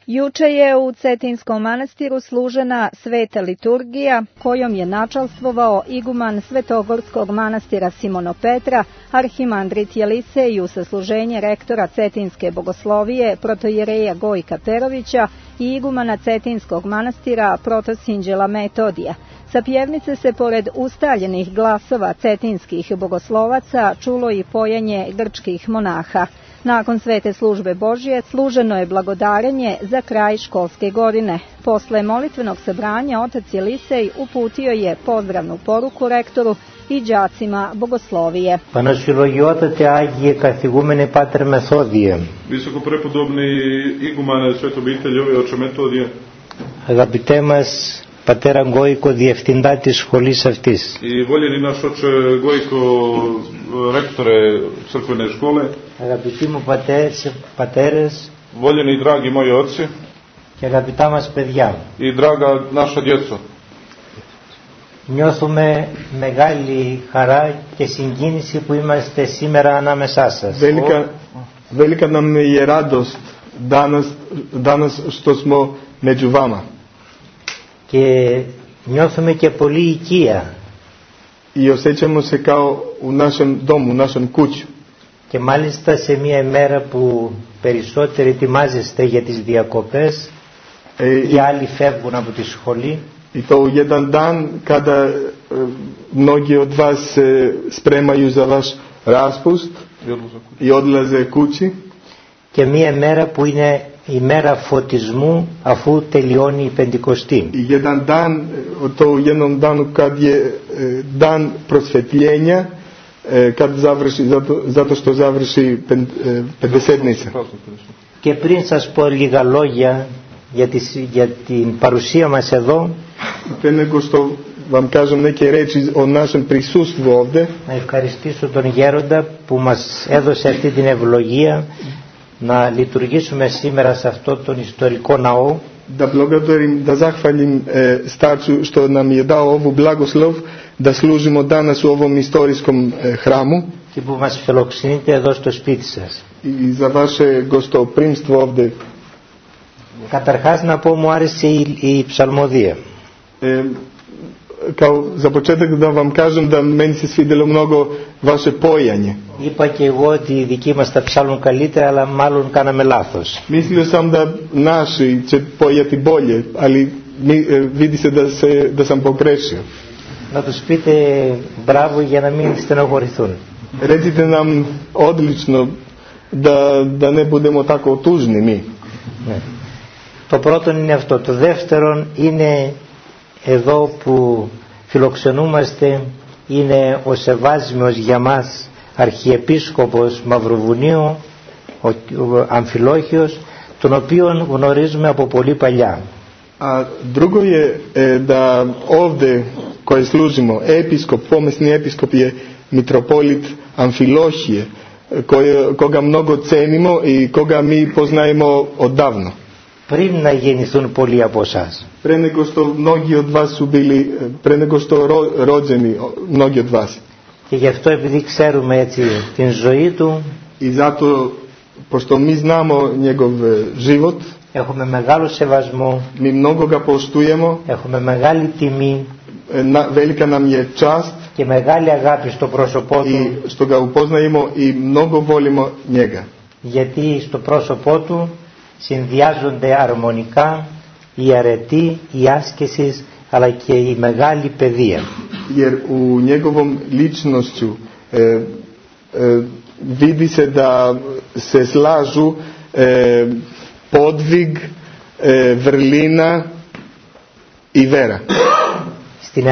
Juče je u Cetinskom manastiru služena sveta liturgija kojom je načalstvovao iguman Svetogorskog manastira Simonopetra, arhimandrit Jelisej u sasluženje rektora Cetinske bogoslovije protojereja Gojka Perovića i igumana Cetinskog manastira protosinđela Metodija. Sa pjevnice se pored ustaljenih glasova cetinskih bogoslovaca čulo i pojenje grčkih monaha. Nakon svete službe Božje služeno je blagodarenje za kraj školske godine. Posle molitvenog sabranja otac Jelisej uputio je pozdravnu poruku rektoru i đacima bogoslovije. Πανασυλλογιότατε Άγιε καθηγούμενε Πάτερ Μεθόδιε. Visoko prepodobni igumane Svete obitelji ove oče Metodije. Αγαπητέ μας Πατέρα Γκόικο, διευθυντά της σχολής αυτής. I voljeni naš oče Gojko, rektore crkvene škole. Αγαπητοί μου πατέρες. Voljeni i dragi moji oci. Και αγαπητά μας παιδιά. I draga naša djeco. Νιώθουμε μεγάλη χαρά και συγκίνηση που είμαστε σήμερα ανάμεσά σας. Velika nam je radost danas što smo među vama. Και νιώθουμε και πολύ οικία. I osjećamo se kao u našem domu, u našem kuću. Και μάλιστα σε μια ημέρα που περισσότεροι ετοιμάζεστε για τις διακοπές, οι άλλοι φεύγουν από τη σχολή. I to u jedan dan kada mnogi od vas se spremaju za vaš raspust i odlaze kući. Και μια μέρα που είναι η μέρα φωτισμού αφού τελειώνει η Πεντηκοστή. I jedan dan, to u jednom danu kad je dan prosvjetljenja, kad završi, zato što završi Pedesetnica. Και πριν σας πω λίγα λόγια για την παρουσία μας εδώ, Prije nego što vam kažem neke reči o našem prisustvu ovdje, να ευχαριστήσω τον Γέροντα που μας έδωσε αυτή την ευλογία να λειτουργήσουμε σήμερα σε αυτό τον ιστορικό ναό. Da zahvalim starcu što nam je dao ovu blagoslov da služimo danas u ovom istorijskom hramu. Και που μας φιλοξενείτε εδώ στο σπίτι σας. I za vaše gostoprimstvo ovdje. Καταρχάς να πω, μου άρεσε η ψαλμοδία. Kao za početak da vam kažem da meni se svidjelo mnogo vaše pojanje. Είπα και εγώ ότι οι δικοί μας τα ψάλουν καλύτερα, αλλά μάλλον κάναμε λάθος. Mislio sam da naši će pojati bolje, ali vidi se da sam pogrešio. Να τους πείτε μπράβο για να μην στενοχωρηθούν. Recite nam odlično da ne budemo tako tužni mi. Ναι. Το πρώτο είναι αυτό. Το δεύτερο είναι εδώ που φιλοξενούμαστε, είναι ο Σεβάσμιος για μας Αρχιεπίσκοπος Μαυροβουνίου, ο Αμφιλόχιος, τον οποίον γνωρίζουμε από πολύ παλιά. A drugo je da ovdje koje služimo pomesni episkop je mitropolit Amfilohije, koga mnogo cenimo i koga mi poznajemo odavno. Πριν να γεννηθούν πολλοί από εσάς. Pre nego što mnogi od vas su bili, pre nego što rođeni mnogi od vas. Και γι' αυτό, επειδή ξέρουμε έτσι την ζωή του, I zato, pošto mi znamo njegov život, έχουμε μεγάλο σεβασμό, mi mnogo ga poštujemo, έχουμε μεγάλη τιμή, velika nam je čast και μεγάλη αγάπη στο πρόσωπό του, i što ga upoznajemo i mnogo volimo njega. Γιατί στο πρόσωπό του συνδυάζονται αρμονικά η αρετή, η άσκηση, αλλά και η μεγάλη παιδεία. Jer u njegovom ličnošću vidi se da se slažu podvig, vrlina i vera. Στην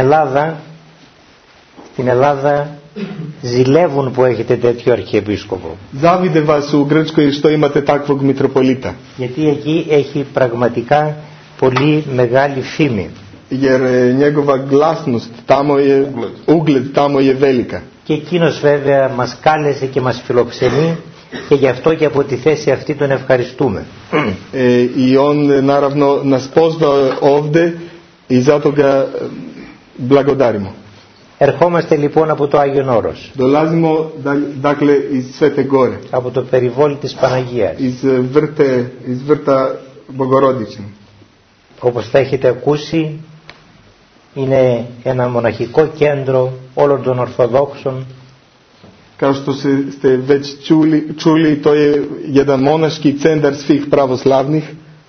Ελλάδα ζηλεύουν που έχετε τέτοιο αρχιεπίσκοπο. Zavide vas u Grčkoj što imate takvog mitropolita. Γιατί εκεί έχει πραγματικά πολύ μεγάλη φήμη. Jer njegova glasnost tamo je, ugled tamo je velika. Και εκείνος βέβαια μας κάλεσε και μας φιλοξενεί και γι' αυτό και από τη θέση αυτή τον ευχαριστούμε. I on naravno nas pozvao ovdje i zato ga blagodarimo. Ερχόμαστε λοιπόν από το Άγιον Όρος. Dolazimo dakle iz Svete Gore. Από το περιβόλι της Παναγίας. Iz vrta Bogorodice. Όπως θα έχετε ακούσει, είναι ένα μοναχικό κέντρο όλων των Ορθοδόξων. Kao što ste već čuli, to je jedan monaški centar svih pravoslavnih.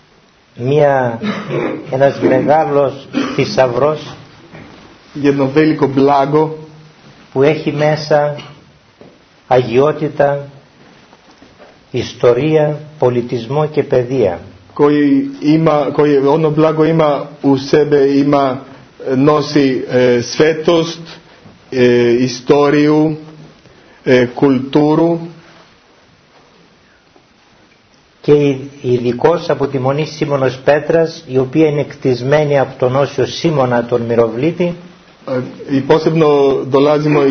Ένας μεγάλος θησαυρός, jedno veliko blago που έχει μέσα αγιότητα, ιστορία, πολιτισμό και παιδεία. Koji ono blago ima u sebe, nosi svetost, istoriju, kulturu. Και ειδικώς από τη Μονή Σίμωνος Πέτρας, η οποία είναι κτισμένη από τον Όσιο Σίμωνα τον Μυροβλήτη. I posebno dolazimo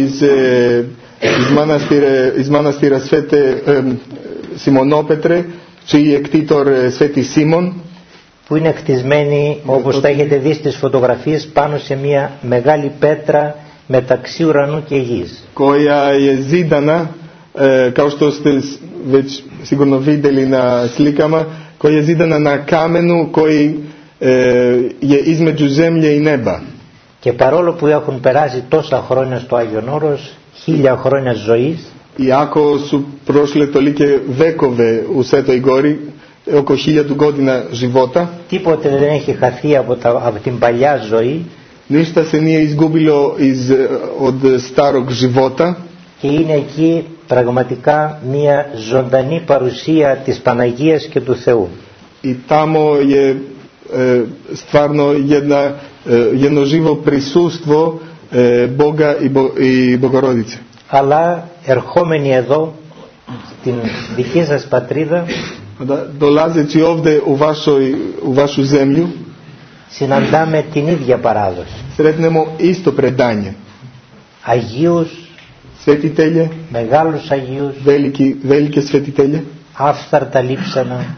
iz manastira Svete Simonopetre, čiji je ktitor Sveti Simon, που είναι κτισμένη, όπως τα έχετε δει στις φωτογραφίες, πάνω σε μια μεγάλη πέτρα μεταξύ ουρανού και γης. Koja je zidana, kao što ste već sigurno vidjeli na slikama, koja je zidana na kamenu koji je između zemlje i neba. Και παρόλο που έχουν περάσει τόσα χρόνια στο Άγιον Όρος, 1000 χρόνια ζωής, iako su prošle tolike vekove u Svetoj Gori, oko 1000 godina života, τίποτε δεν έχει χαθεί από την παλιά ζωή, ništa se nije izgubilo od starog života, και είναι εκεί πραγματικά μια ζωντανή παρουσία της Παναγίας και του Θεού. I tamo je stvarno jedno živo prisustvo Boga i Bogorodice. Αλλά ερχόμενοι εδώ στην δική σας πατρίδα, dolazeći ovdje u vašu zemlju, συναντάμε την ίδια παράδοση. Sretnemo isto predanje. Αγίους, svetitelje, μεγάλους Αγίους, velike svetitelje, άφθαρτα λείψανα,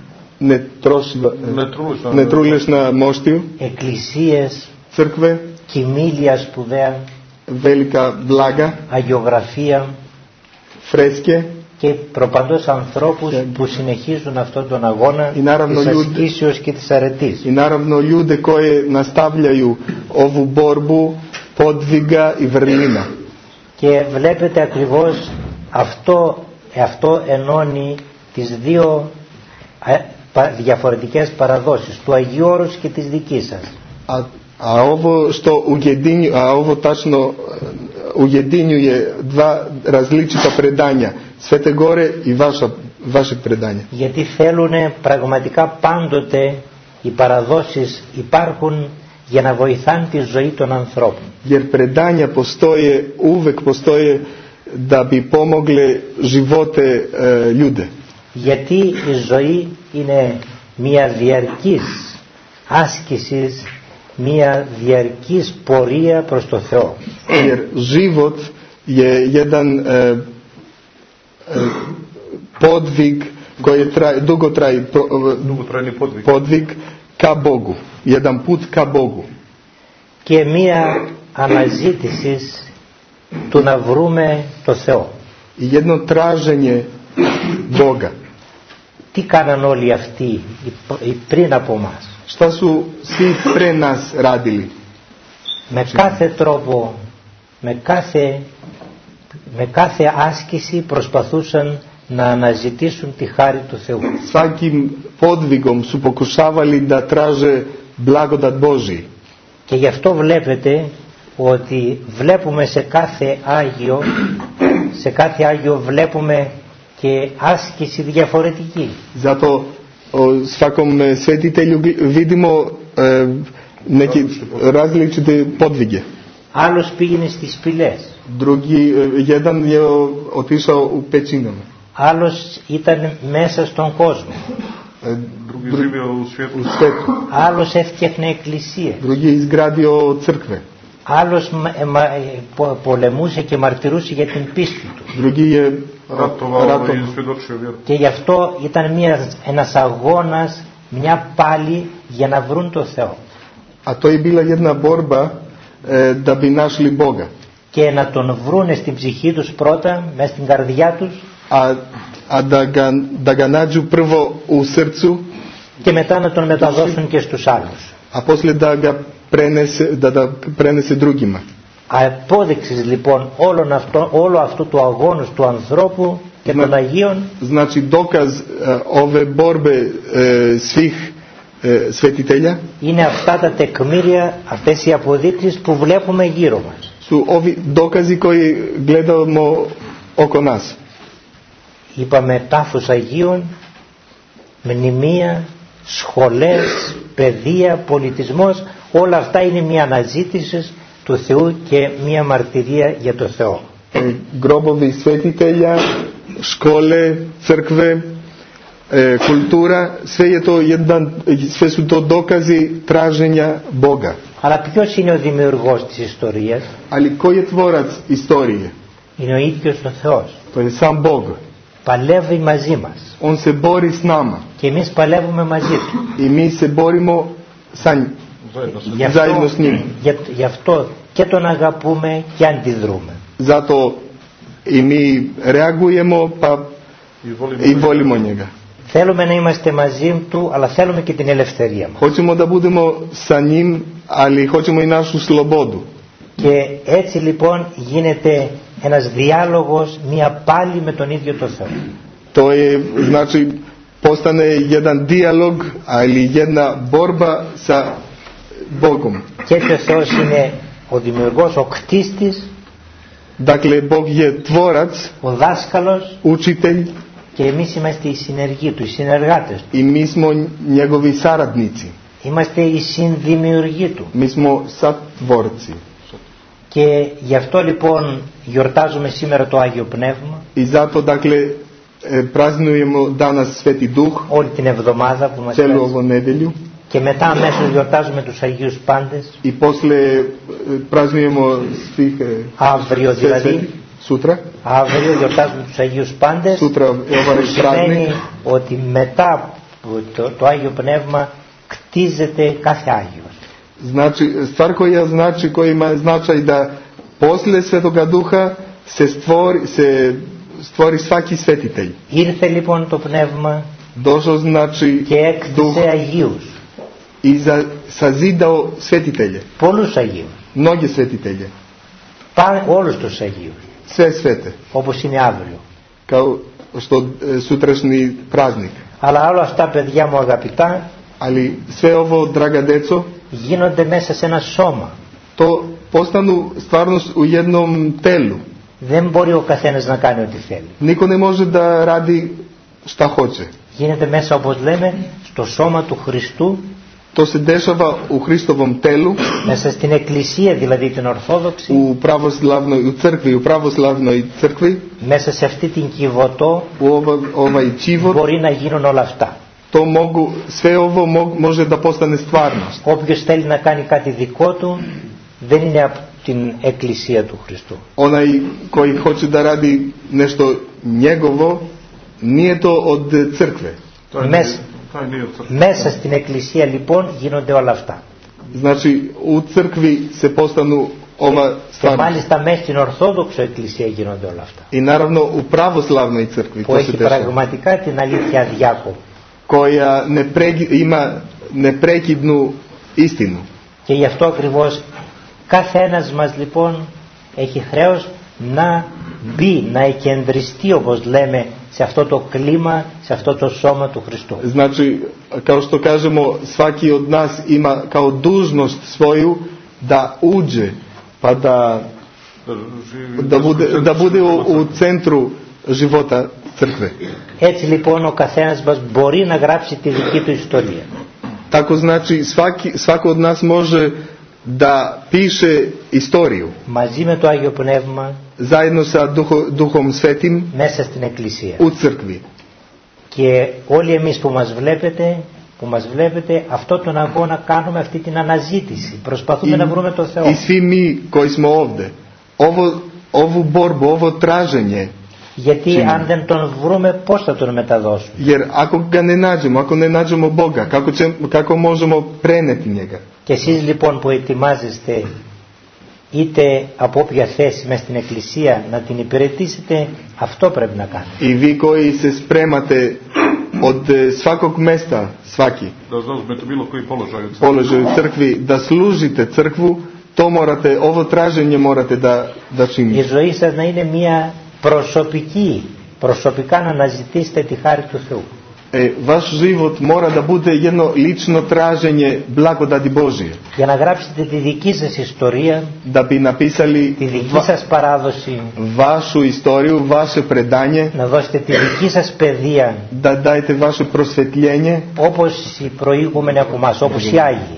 netruležna moštiju, εκκλησίες, crkve, κοιμήλια σπουδαία, velika blaga, αγιογραφία, freske, και προπαντός ανθρώπους που συνεχίζουν αυτόν τον αγώνα της ασκήσεως και της αρετής. I naravno ljude koje nastavljaju ovu borbu podviga i vrlina. Και βλέπετε ακριβώς αυτό ενώνει τις δύο διαφορετικές παραδόσεις, του Αγίου Όρους και της δικής σας. Ovo tačno ujedinjuje dva različita predanja, Svete Gore i vašeg predanja. Γιατί θέλουν πραγματικά πάντοτε οι παραδόσεις υπάρχουν για να βοηθάνε τη ζωή των ανθρώπων. Jer predanja uvek postoje da bi pomogle živote ljude. Γιατί η ζωή είναι μια διαρκής άσκηση, μια διαρκής πορεία προς το Θεό. Jer život je jedan podvig koji dugotrajni podvig ka Bogu, jedan put ka Bogu. Και μια αναζήτηση του να βρούμε το Θεό. I jedno traženje Boga. Τι κάναν όλοι αυτοί πριν από μας? Šta su svi pre nas radili? Με κάθε τρόπο, με κάθε άσκηση προσπαθούσαν να αναζητήσουν τη χάρη του Θεού. Svakim podvigom su pokušavali da traže blagodat Božji. Και γι' αυτό βλέπετε ότι βλέπουμε σε κάθε Άγιο βλέπουμε και άσκηση διαφορετική. Zato svakom svetitelju vidimo neke različite podvige. Άλλος πήγαινε στις σπηλές. Jedan je otišao u pećinama. Άλλος ήταν μέσα στον κόσμο. Άλλος έφτιαχνε εκκλησίες. Drugi je izgradio crkve. Άλλος πολεμούσε και μαρτυρούσε για την πίστη του. Drugi je και γι' αυτό ήταν ένας αγώνας, μια πάλη για να βρουν το Θεό. A to je bila jedna borba da bi našli Boga. Και να τον βρούνε στην ψυχή τους πρώτα, μέσα στην καρδιά τους. A da ga nađu prvo u srcu. και μετά να τον μεταδώσουν και στους άλλους. После да пренесе другима. Απόδειξης λοιπόν όλο αυτού του αγώνου του ανθρώπου και των Αγίων, значи dokaz ove borbe svih svetitelja, είναι αυτά τα τεκμήρια, αυτές οι αποδείξεις που βλέπουμε γύρω μας. Su ovi dokazi koji gledamo oko nas. Είπαμε τάφους Αγίων, μνημεία, σχολές, παιδεία, πολιτισμός, όλα αυτά είναι μια αναζήτηση του Θεού και μια μαρτυρία για το Θεό. Grobovi svetitelja, škole, crkve, kultura, sve su to dokazi traženja Boga. Αλλά ποιος είναι ο δημιουργός της ιστορίας? Ali ko je tvorac istorije? Είναι ο ίδιος ο Θεός. To je sam Bog. Παλεύει μαζί μας. On se bori s nama. Και εμείς παλεύουμε μαζί του. I mi se borimo zajedno s njim. Γι' αυτό και τον αγαπούμε και αντιδρούμε. Zato i mi reagujemo pa i volimo njega. Θέλουμε να είμαστε μαζί του, αλλά θέλουμε και την ελευθερία μας. Hoćemo da budemo sa njim, ali hoćemo i našu slobodu. Και έτσι λοιπόν γίνεται ένας διάλογος, μια πάλι με τον ίδιο το Θεό. To je, znači, postane jedan dijalog, ali jedna borba sa Bogom. Και έτσι ο Θεός είναι ο δημιουργός, ο κτίστης, Dakle, Bog je tvorac, ο δάσκαλος, učitelj, και εμείς είμαστε οι συνεργοί του, οι συνεργάτες του. i mi smo njegovi saradnici. Είμαστε οι συνδημιουργοί του. Mi smo satvorci. Και γι' αυτό λοιπόν γιορτάζουμε σήμερα το Άγιο Πνεύμα. I zato, dakle, praznujemo danas Sveti Duh, Όλη την εβδομάδα που μας celu πέρασε. ovu nedelju. Και μετά αμέσως γιορτάζουμε τους Αγίους Πάντες. I posle praznujemo svih Αύριο δηλαδή. sutra. Αύριο γιορτάζουμε τους Αγίους Πάντες. Sutra je ovaj Που σημαίνει praznik. ότι μετά το Άγιο Πνεύμα κτίζεται κάθε Άγιος. Znači, stvar koja znači, koja ima značaj da posle Svetoga Duha se stvori svaki svetitelj. Ήρθε λοιπόν το Πνεύμα Došao znači και έκτισε Αγίους. I sazidao svetitelje. Πολλούς Αγίους. Mnoge svetitelje. Όλους τους Αγίους. Sve svete. Όπως είναι αύριο. Kao što sutrašnji praznik. Αλλά όλα αυτά, παιδιά μου αγαπητά, Ali sve ovo, draga deco, γίνονται μέσα σε ένα σώμα. to postanu stvarnost u jednom telu. Δεν μπορεί ο καθένας να κάνει ό,τι θέλει. Niko ne može da radi šta hoće. Γίνεται μέσα, όπως λέμε, στο σώμα του Χριστού, To se dešava u Hristovom telu, μέσα στην Εκκλησία δηλαδή την Ορθόδοξη, u pravoslavnoj crkvi, μέσα σε αυτή την Κιβωτό, u ovaj čivot. μπορεί να γίνουν όλα αυτά. Sve ovo može da postane stvarnost. Όποιος θέλει να κάνει κάτι δικό του, δεν είναι από την Εκκλησία του Χριστού. Onaj koji hoće da radi nešto njegovo, nije to od crkve. Μέσα στην Εκκλησία λοιπόν γίνονται όλα αυτά. Znači, u crkvi se postanu ova Και stvarnost. μάλιστα μέσα στην Ορθόδοξο Εκκλησία γίνονται όλα αυτά. I naravno u pravoslavnoj crkvi Που to se έχει dešava. πραγματικά την αλήθεια αδιάκοπη. Koja ima neprekidnu istinu. Και γι' αυτό ακριβώς κάθε ένας μας λοιπόν έχει χρέος να μπει, να εκεντριστεί, όπως λέμε, σε αυτό το κλίμα, σε αυτό το σώμα του Χριστού. Znači, kao što kažemo, svaki od nas ima kao dužnost svoju da uđe, pa da bude u centru života crkve. Έτσι λοιπόν ο καθένας μας μπορεί να γράψει τη δική του ιστορία. Tako znači, svako od nas može da piše istoriju. Μαζί με το Άγιο Πνεύμα, Zajedno sa Duhom Svetim μέσα στην Εκκλησία. u crkvi. Και όλοι εμείς που μας βλέπετε, αυτό τον αγώνα κάνουμε, αυτή την αναζήτηση. Προσπαθούμε να βρούμε το Θεό. I svi mi koji smo ovde, ovu borbu, ovo traženje. Γιατί αν δεν τον βρούμε, πώς θα τον μεταδώσουμε? Jer ako ga ne nađemo, ako ne nađemo Boga, kako možemo preneti njega? Και εσείς λοιπόν που ετοιμάζεστε είτε από όποια θέση μες στην Εκκλησία να την υπηρετήσετε, αυτό πρέπει να κάνετε. I vi koji se spremate od svakog mesta, svaki da zauzmete bilo koji položaj u crkvi, da služite crkvu, to morate, ovo traženje morate da činite. Η ζωή σας να είναι μια προσωπικά να αναζητήσετε τη χάρη του Θεού. Vaš život mora da bude jedno lično traženje blagodati Božije. Για να γράψετε τη δική σας ιστορία, Da bi napisali τη δική σας παράδοση, vašu istoriju, vaše predanje, να δώσετε τη δική σας παιδεία, da dajete vaše prosvetljenje, όπως οι προηγούμενοι από εμάς, όπως οι Άγιοι.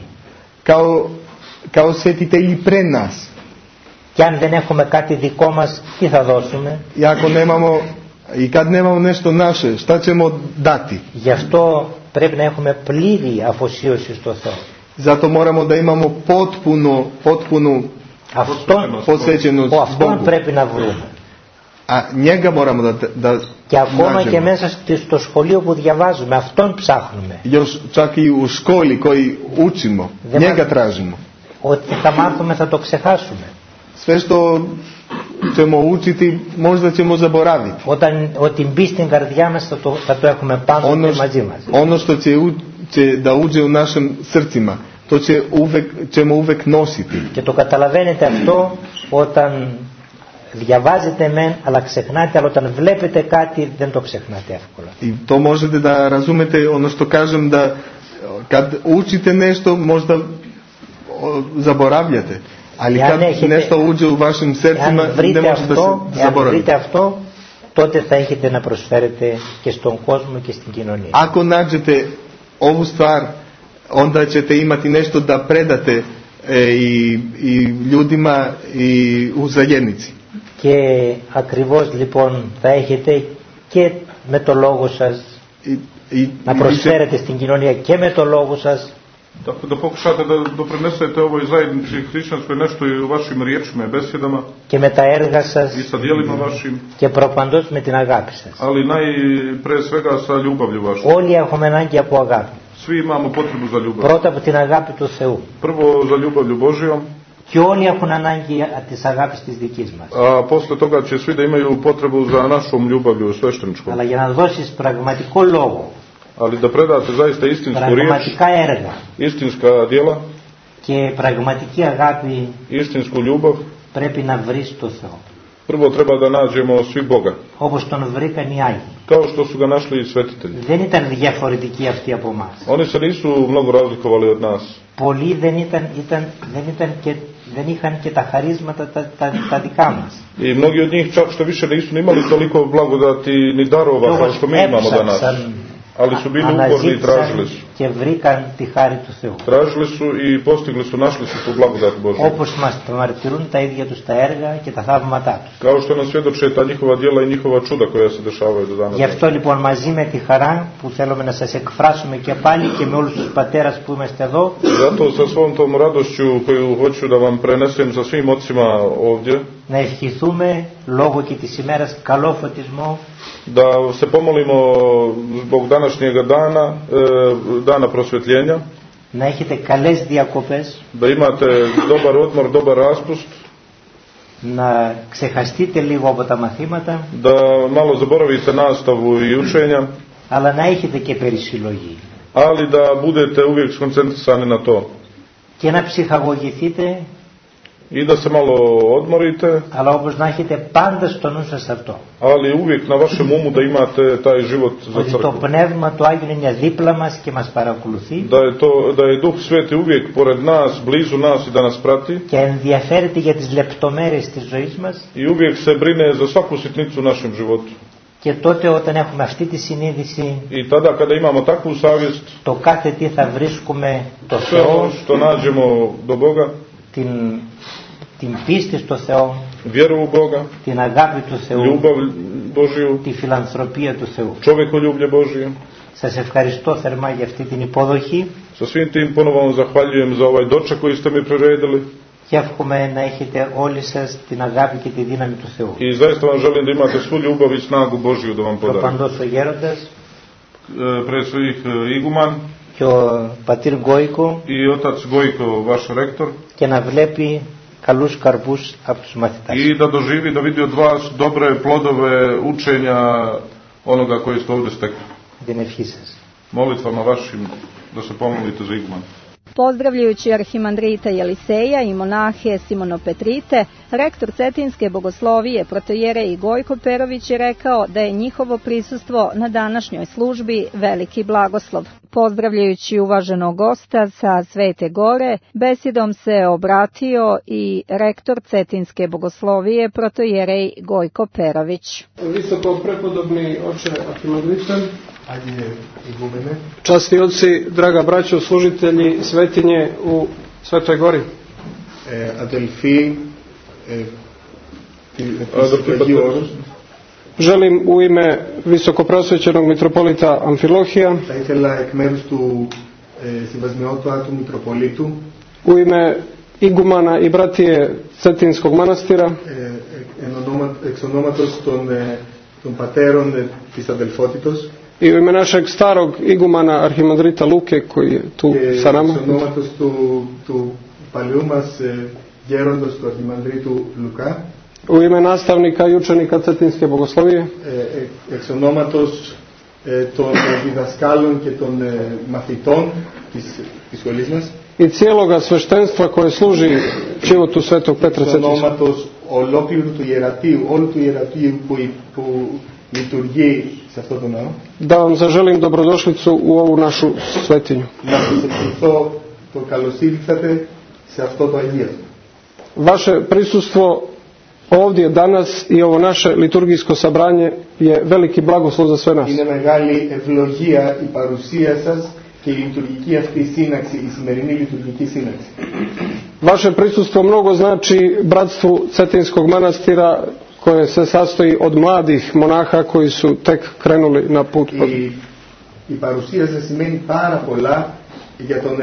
Kao svetitelji pre nas. Και αν δεν έχουμε κάτι δικό μας, τι θα δώσουμε? I ako nemamo, i kad nemamo nešto naše, šta ćemo dati? Γι' αυτό πρέπει να έχουμε πλήρη αφοσίωση στο Θεό. Zato moramo da imamo potpunu posvećenost Αυτόν Bogu. πρέπει να βρούμε. A njega moramo da Και ακόμα nađemo. και μέσα στο σχολείο που διαβάζουμε, αυτόν ψάχνουμε. Još čak i u školi koji učimo, njega tražimo. Ότι θα μάθουμε θα το ξεχάσουμε. Sve što ćemo učiti možda ćemo zaboraviti. Ότι μπει στην καρδιά μας θα το έχουμε πάνω και μαζί μας. Ono što će da uđe u našim srcima, to ćemo uvek nositi. Και το καταλαβαίνετε αυτό όταν διαβάζετε μεν αλλά ξεχνάτε, αλλά όταν βλέπετε κάτι δεν το ξεχνάτε εύκολα. I to možete da razumete, ono što kažem, da kad učite nešto možda zaboravljate, ali kad nešto uđe u vašim srcima ne možete da se zaboravite. Αν βρείτε αυτό, τότε θα έχετε να προσφέρετε και στον κόσμο και στην κοινωνία. Ako nađete ovu stvar, onda ćete imati nešto da predate i ljudima i u zajednici. Και ακριβώς λοιπόν θα έχετε και με το λόγο σας να προσφέρετε στην κοινωνία και με το λόγο σας. Da pokušate da doprinesete ovoj zajednici hrišćanskoj nešto i u vašim riječima i besedama και με τα έργα σας i sa djelima vašim, και προπαντός με την αγάπη σας. ali pre svega sa ljubavlju vašom. Όλοι έχουμε ανάγκη από αγάπη. Svi imamo potrebu za ljubav. Πρώτα από την αγάπη του Θεού. Prvo za ljubavlju Božijom. Και όλοι έχουν ανάγκη της αγάπης της δικής μας. A posle toga će svi da imaju potrebu za našom ljubavlju svešteničkom. Αλλά για να δώσεις πραγματικό λόγο, ali da predate zaista istinsku riječ, istinska djela και πραγματική αγάπη, istinsku ljubav, πρέπει να βρεις το Θεό. Prvo treba da nađemo svi Boga. Όπως τον βρήκαν οι Άγιοι. Kao što su ga našli i svetitelji. Δεν ήταν διαφορετικοί αυτοί από εμάς. Oni se nisu mnogo razlikovali od nas. Πολλοί δεν είχαν και τα χαρίσματα τα δικά μας. I mnogi od njih čak što više nisu imali toliko blagodati ni darova kao što mi imamo danas. Ali su bili uporni i tražili su. Και βρήκαν τη χάρη του Θεού. Tražili su i postigli su, našli su tu blagodat Božju. Όπως μας το μαρτυρούν τα ίδια τους τα έργα και τα θαύματά τους. Kao što nam svjedoče ta njihova djela i njihova čuda koja se dešavaju do danas. Γι' αυτό λοιπόν μαζί με τη χαρά που θέλουμε να σας εκφράσουμε και πάλι και με όλους τους πατέρας που είμαστε εδώ. Zato sa svom tom radošću koju hoću da vam prenesem sa svim ocima ovdje. Να ευχηθούμε λόγω και της ημέρας καλό φωτισμό. Da se pomolimo zbog današnjega dana prosvjetljenja. Να έχετε καλές διακοπές. Da imate dobar odmor, dobar raspust. Να ξεχαστείτε λίγο από τα μαθήματα. Da malo zaboravite nastavu i učenja. Αλλά να έχετε και περισυλλογή. Ali da budete uvijek skoncentrisani na to. Και να ψυχαγωγηθείτε. I da se malo odmorite. Αλλά όπως να έχετε πάντα στο νου σας αυτό. Ali uvijek na vašem umu da imate taj život za crkvu. Το πνεύμα του Άγιου είναι δίπλα μας και μας παρακολουθεί. Da je Duh Sveti uvijek pored nas, blizu nas i da nas prati. Και ενδιαφέρεται για τις λεπτομέρειες της ζωής μας. I uvijek se brine za svaku sitnicu u našem životu. Και τότε όταν έχουμε αυτή τη συνείδηση, I tada kada imamo takvu savjest, το κάθε τι θα βρίσκουμε το Θεό, što nađemo do Boga, την πίστη στο Θεό, vjeru u Boga, την αγάπη του Θεού, ljubav Božiju, τη φιλανθρωπία του Θεού. Čovjekoljublje Božije. Σας ευχαριστώ θερμά για αυτή την υποδοχή. Sa svim tim ponovo vam zahvaljujem za ovaj doček koji ste mi priredili. Και εύχομαι να έχετε όλοι σας την αγάπη και τη δύναμη του Θεού. I zaista vam želim da imate svu ljubav i snagu Božiju da vam podarim. Προπαντός ο γέροντας, pred svih iguman, και ο πατήρ Γκόικο, i otac Gojko, vaš rektor, και να βλέπει καλούς καρπούς από τους μαθητάς. I da doživi, da vidi od vas dobre plodove učenja onoga koji ste ovdje stekli. την ευχή σας. Molitvama vašim da se pomolite za iguman. Pozdravljajući arhimandrita Jeliseja i monahe Simonopetrite, rektor Cetinske bogoslovije protojerej Gojko Perović je rekao da je njihovo prisustvo na današnjoj službi veliki blagoslov. Pozdravljajući uvaženog gosta sa Svete Gore, besedom se obratio i rektor Cetinske bogoslovije protojerej Gojko Perović. Visoko prepodobni oče arhimandrite, časni oci, draga braćo, služitelji svetinje u Svetoj Gori. Želim u ime visokoprosvećenog mitropolita Amfilohija, u ime igumana i bratije Cetinskog manastira, i u ime našeg starog igumana arhimandrita Luke koji je tu sa nama, u ime nastavnika i učenika Cetinske bogoslovije, i cijeloga sveštenstva koje služi životu Svetog Petra Cetinskog, da vam zaželim dobrodošlicu u ovu našu svetinju. Vaše prisustvo ovdje danas i ovo naše liturgijsko sabranje je veliki blagoslov za sve nas. Vaše prisustvo mnogo znači bratstvu Cetinskog manastira, koje se sastoji od mladih monaha koji su tek krenuli na put. Η παρουσία σας σημαίνει πάρα πολλά για την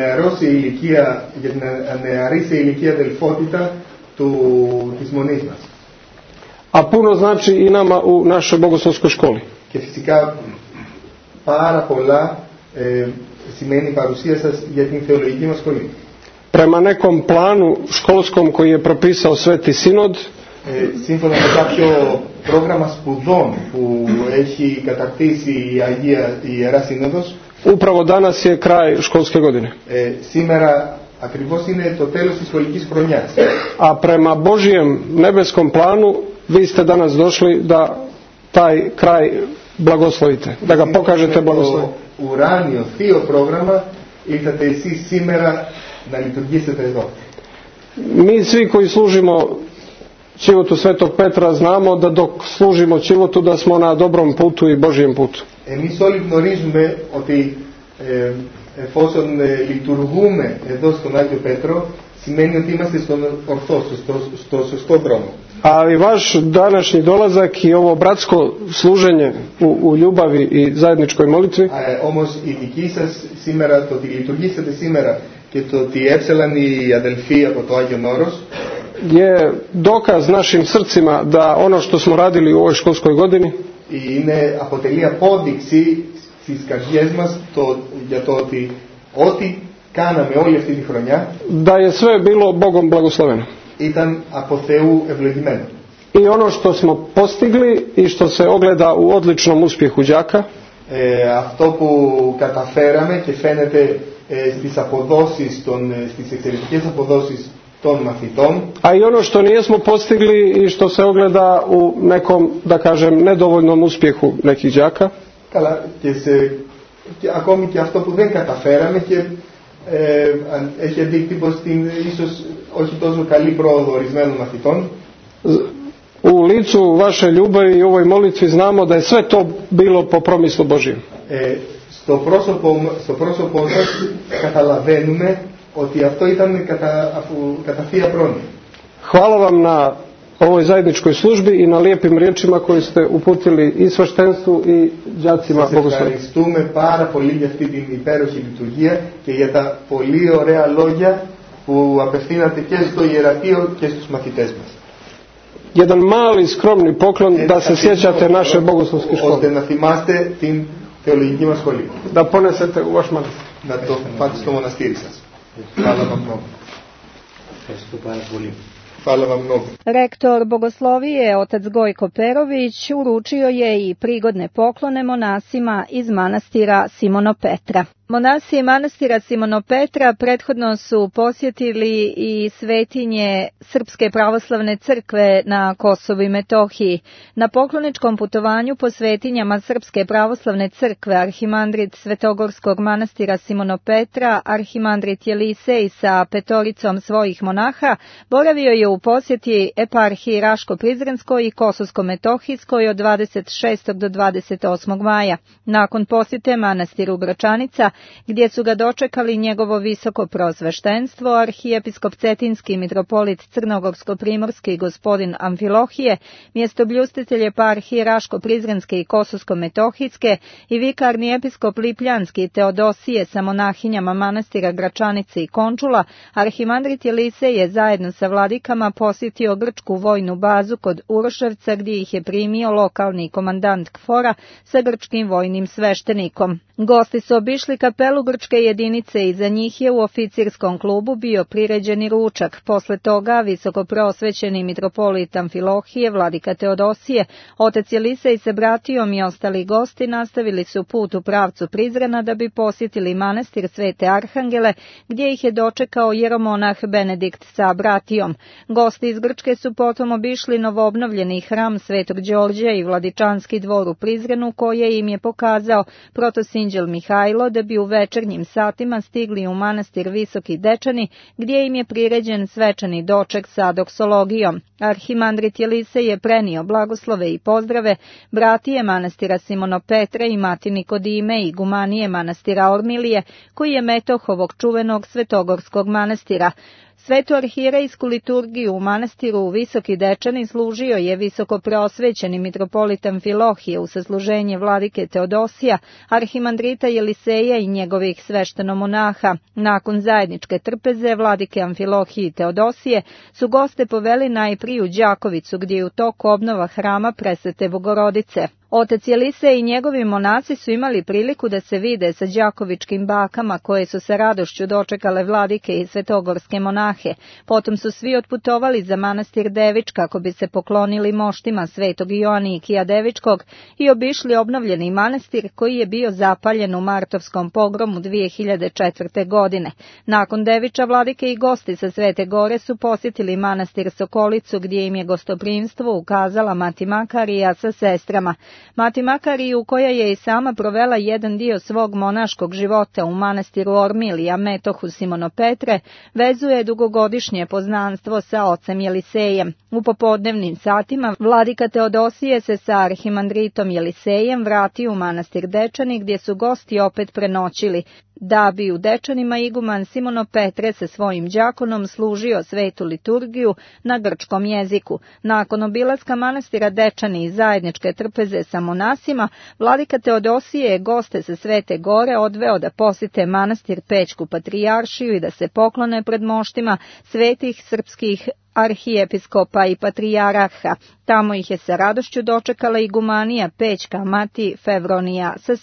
νεαρή σε ηλικία αδελφότητα της μονής μας. A puno znači i nama u našoj bogoslovskoj školi. Και φυσικά πάρα πολλά σημαίνει η παρουσία σας για την θεολογική μας σχολή. Prema nekom planu školskom koji je propisao Sveti Sinod, σύμφωνα με κάποιο πρόγραμμα σπουδών που έχει καταρτήσει η Ιερά Σύνοδος, upravo danas je kraj školske godine. Σήμερα ακριβώς είναι το τέλος της σχολικής χρονιάς. A prema Božijem nebeskom planu vi ste danas došli da taj kraj blagoslovite, da ga pokažete blagoslovite. Το ουράνιο θείο πρόγραμμα ήρθατε εσείς σήμερα να λειτουργήσετε εδώ. Mi svi koji služimo Čivotu Svetog Petra znamo da dok služimo Čivotu da smo na dobrom putu i Božijem putu. Εμείς όλοι γνωρίζουμε ότι εφόσον λειτουργούμε εδώ στον Άγιο Πέτρο, σημαίνει ότι είμαστε στον ορθό, στο σωστό δρόμο. Ali vaš današnji dolazak i ovo bratsko služenje u ljubavi i zajedničkoj molitvi, όμως η δική σας σήμερα, το ότι λειτουργήσατε σήμερα και το ότι έψελαν οι αδελφοί από το Άγιον Όρος, je dokaz našim srcima da ono što smo radili u ovoj školskoj godini αποτελεί απόδειξη στις καρδιές μας για το ότι ό,τι κάναμε όλη αυτή τη χρονιά da je sve bilo Bogom blagosloveno. Ήταν από Θεού ευλογημένο. I ono što smo postigli i što se ogleda u odličnom uspjehu đaka, αυτό που καταφέραμε και φαίνεται στις αποδόσεις στις εξαιρετικές αποδόσεις των μαθητών, a i ono što nismo postigli i što se ogleda u nekom, da kažem, nedovoljnom uspjehu nekih đaka, καλά, και ακόμη και αυτό που δεν καταφέραμε και έχει αντίκτυπο στην ίσως όχι τόσο καλή πρόοδο ορισμένων μαθητών. U licu vaše ljubavi i ovoj molitvi znamo da je sve to bilo po promislu Božijem. Στο πρόσωπό σας καταλαβαίνουμε ότι αυτό ήταν κατά θεία πρόνοια. Hvala vam na ovoj zajedničkoj službi i na lijepim riječima koje ste uputili i sveštenstvu i đacima bogoslovija. Σας ευχαριστούμε πάρα πολύ για αυτή την υπέροχη λειτουργία και για τα πολύ ωραία λόγια που απευθύνατε και στο ιερατείο και στους μαθητές μας. Jedan mali skromni poklon da se sjećate naše bogoslovske škole. Ώστε να θυμάστε την θεολογική μας σχολή. Da ponesete u vaš manastir. Να το πάτε στο μοναστήρι σας. Καλά vam mnogo. Ευχαριστώ πάρα πολύ. Hvala vam mnogo. Rektor bogoslovije, otac Gojko Perović, uručio je i prigodne poklone monasima iz manastira Simonopetra. Monasi manastira Simonopetra prethodno su posjetili i svetinje Srpske pravoslavne crkve na Kosovu i Metohiji. Na pokloničkom putovanju po svetinjama Srpske pravoslavne crkve arhimandrit Svetogorskog manastira Simonopetra, arhimandrit Jelisej sa petoricom svojih monaha, boravio je u posjeti eparhiji Raško-Prizrenskoj i Kosovsko-Metohijskoj od 26. do 28. maja. Nakon posjete manastiru Gračanica, gdje su ga dočekali njegovo visoko prosveštenstvo, arhijepiskop Cetinski mitropolit Crnogorsko-Primorski gospodin Amfilohije, mjestobljustitelj eparhije Raško-Prizrenske i Kosovsko-Metohijske i vikarni episkop Lipljanski Teodosije sa monahinjama manastira Gračanice i Končula, arhimandrit Jelisej je zajedno sa vladikama posjetio grčku vojnu bazu kod Uroševca, gdje ih je primio lokalni komandant KFOR-a sa grčkim vojnim sveštenikom. Gosti su obišli kapelu grčke jedinice i za njih je u oficirskom klubu bio priređeni ručak. Posle toga visoko preosvećeni mitropolit Amfilohije, vladika Teodosije, otac Jelisej sa bratijom i ostali gosti nastavili su put u pravcu Prizrena da bi posjetili manastir Svete Arhangele, gdje ih je dočekao jeromonah Benedikt sa bratijom. Gosti iz Grčke su potom obišli novoobnovljeni hram Svetog Đorđa i vladičanski dvor u Prizrenu, koje im je pokazao protosinđel Mihajlo, da bi u večernjim satima stigli u manastir Visoki Dečani, gdje im je priređen svečani doček sa doksologijom. Arhimandrit Jelisej je prenio blagoslove i pozdrave bratije manastira Simonopetra i mati Nikodime i gumanije manastira Ormilije, koji je metoh ovog čuvenog svetogorskog manastira. Svetu arhirejsku liturgiju u manastiru Visoki Dečani služio je visoko preosvećeni mitropolit Amfilohije u sasluženje vladike Teodosija, arhimandrita Jeliseja i njegovih sveštenomonaha. Nakon zajedničke trpeze vladike Amfilohije i Teodosije su goste poveli najprije u Đakovicu, gdje je u toku obnova hrama Presvete Bogorodice. Otac Jelisej i njegovi monaci su imali priliku da se vide sa đakovičkim bakama, koje su sa radošću dočekale vladike i svetogorske monahe. Potom su svi otputovali za manastir Devič kako bi se poklonili moštima Svetog Ioanikija Devičkog i obišli obnovljeni manastir koji je bio zapaljen u martovskom pogromu 2004. godine. Nakon Deviča vladike i gosti sa Svete Gore su posjetili manastir Sokolicu, gdje im je gostoprimstvo ukazala mati Makarija sa sestrama. Mati Makariju, koja je i sama provela jedan dio svog monaškog života u manastiru Ormilija, metohu Simonopetre, vezuje dugogodišnje poznanstvo sa ocem Jelisejem. U popodnevnim satima vladika Teodosije se sa arhimandritom Jelisejem vratio u manastir Dečani, gdje su gosti opet prenoćili, da bi u Dečanima iguman Simonopetre sa svojim đakonom služio svetu liturgiju na grčkom jeziku. Nakon obilaska manastira Dečani i zajedničke trpeze sa monasima, vladika Teodosije je goste sa Svete Gore odveo da posjete manastir Pećku patrijaršiju i da se poklone pred moštima svetih srpskih arhijepiskopa i patrijaraha. Tamo ih je sa radošću dočekala igumanija Pećka mati Fevronija sa